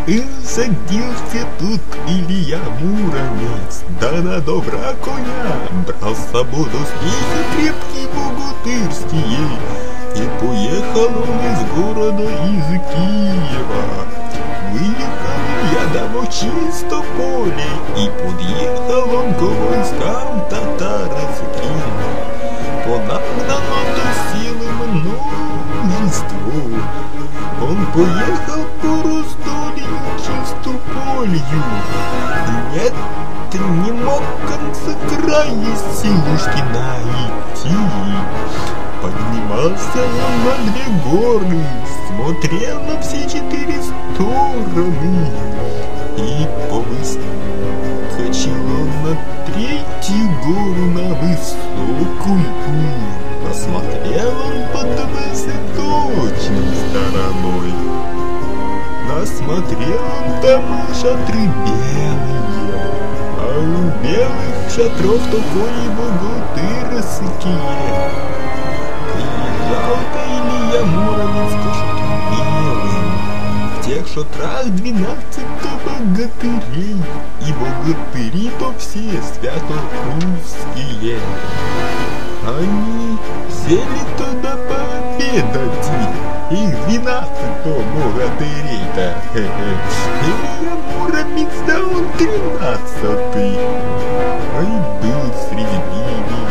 И садился тут Илья Муромец, да на добра коня брал с собой доспехи крепкие богатырские. И поехал он из города, из Киева. Выехал Илья домой чисто поле, и подъехал он к войскам татарским. Понагнано до силы множество. Он поехал по раздолью чистополью. Нет, не мог конца края силушки найти. Поднимался он на две горы, смотрел на все четыре стороны. И повыскочил он на третью гору, на высокую. Посмотрел он под высокочной стороной. Насмотрел он там шатры белые, а у белых шатров то кони богатырские. Приезжал-то Илья Муромец к шатрам белым. В тех шатрах 12 богатырей, и богатыри то все свято-русские. Они сели туда пообедать, их 12 богатырей-то. Илья Муромец, да он 13-й. Ай, был среди ними